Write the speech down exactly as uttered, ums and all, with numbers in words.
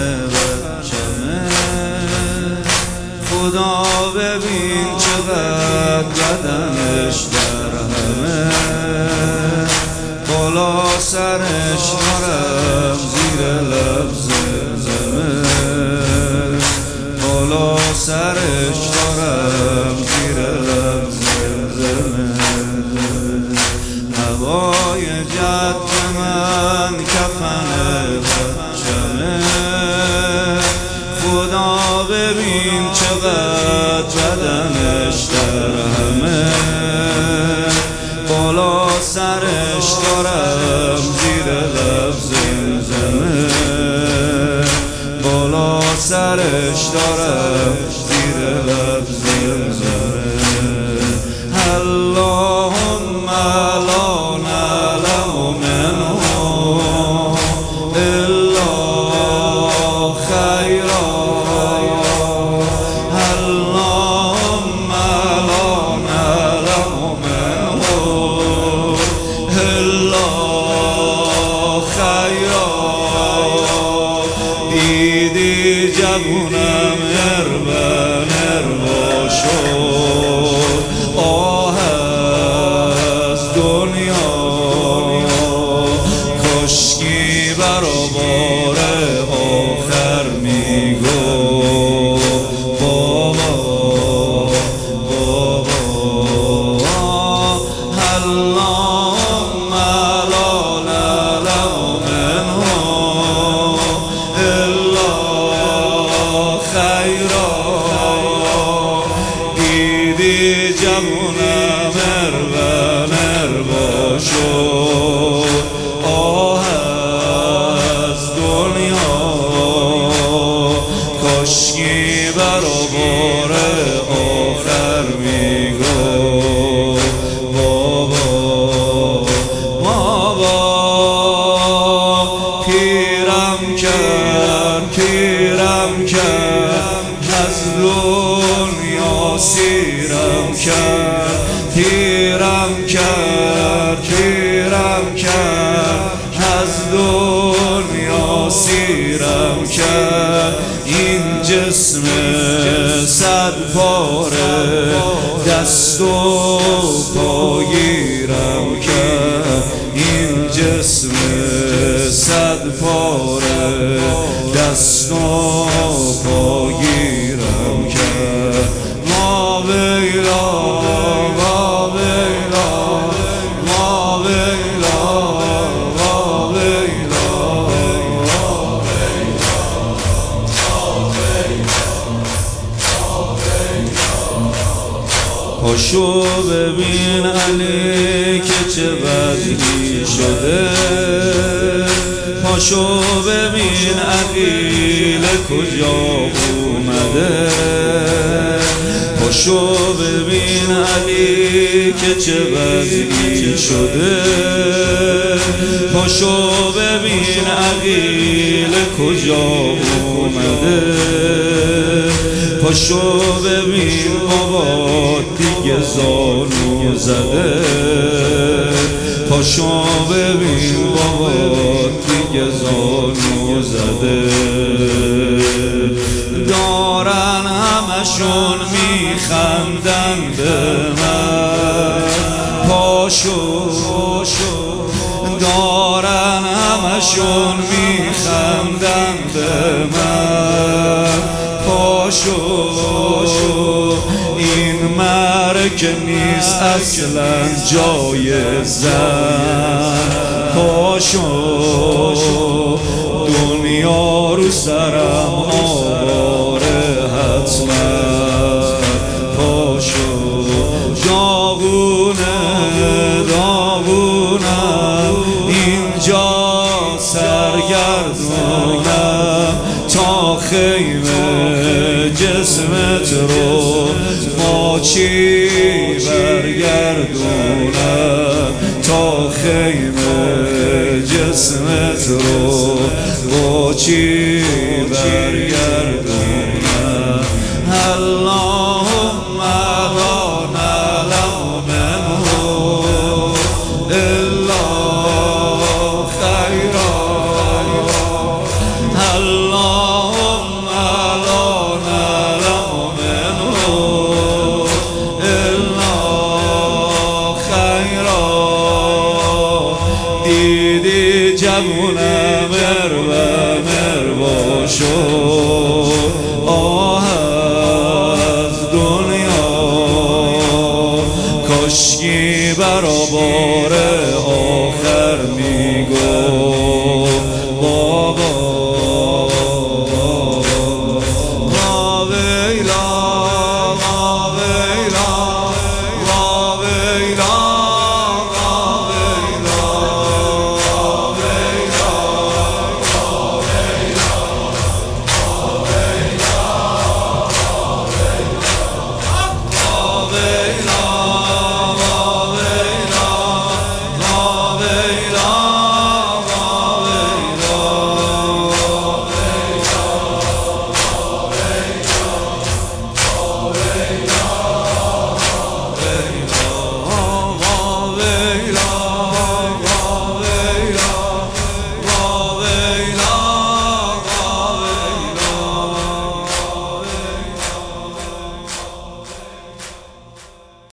بچمه. خدا ببین چقدر بدنش در همه، بالا سرش دارم زیر لب زمزمه، بالا سرش دارم زیر لب زمزمه. هوای جد من کفن بچمه. خدا ببین چقدر بدنش در همه، بالا سرش دارم زیر لب زمزمه، بالا سرش دارم زیر لب زمزمه. اللهم لا نعلم منه الا خیرا، اللهم لا نعلم منه الا خیرا. دیدی جوونم اربن اربا شد، آه از دنیا کشکی برابر آخر میگو بابا بابا. اللهم لا نعلم منه الا خیرا. دیدی جوونم اربن اربا شد، آه از دنیا کاشکی برابر آخر میگو بابا بابا. پیرم کرد پیرم کرد از دنیا سیرم کرد، پیرم کرد پیرم کرد از دنیا سیرم کرد. این جسم صد پاره دست و پاگیرم کرد، این جسم صد پاره دست و پاگیرم کرد. ما ویلا ما ویلا ما ویلا ما ویلا ما ویلا. پاشو ببین علی که چه وضعی شده، پاشو ببین عقیل کجا اومده، پاشو ببین علی که چه وضعی شده، پاشو ببین عقیل کجا اومده، پاشو ببین بابا دیگه زانو زده، پاشو ببین بابا دیگه زانو زده. دارن همشون میخندن به من، پاشو دارن همشون میخندن به من، پاشو این مرگ نیست اصلا جای زن، پاشو دنیا رو سرم آواره حتما، پاشو داغونه داغونم اینجا سرگردونم تا خیمه جسمت رو ما چی برگردونم، تا خیمه جسمت رو با چی برگردونم. اللهم لا نعلم منه الا خیرا، الله شد